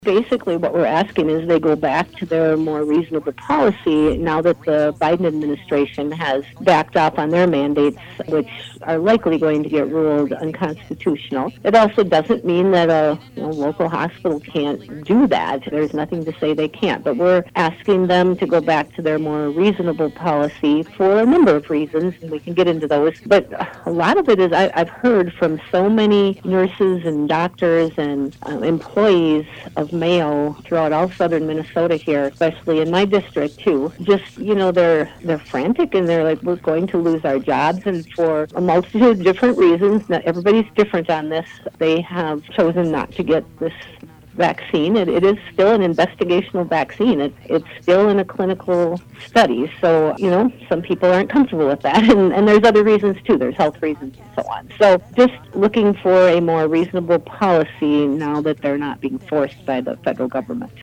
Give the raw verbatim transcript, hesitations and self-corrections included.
Basically, what we're asking is they go back to their more reasonable policy now that the Biden administration has backed off on their mandates, which are likely going to get ruled unconstitutional. It also doesn't mean that a you know, local hospital can't do that. There's nothing to say they can't, but we're asking them to go back to their more reasonable policy for a number of reasons, and we can get into those. But a lot of it is I, I've heard from so many nurses and doctors and uh, employees of Mayo throughout all southern Minnesota here, especially in my district too. Just, you know, they're they're frantic and they're like, we're going to lose our jobs, and for a multitude of different reasons. Not everybody's different on this. They have chosen not to get this vaccine. It, it is still an investigational vaccine. It, it's still in a clinical study. So, you know, some people aren't comfortable with that. And, and there's other reasons, too. There's health reasons and so on. So just looking for a more reasonable policy now that they're not being forced by the federal government.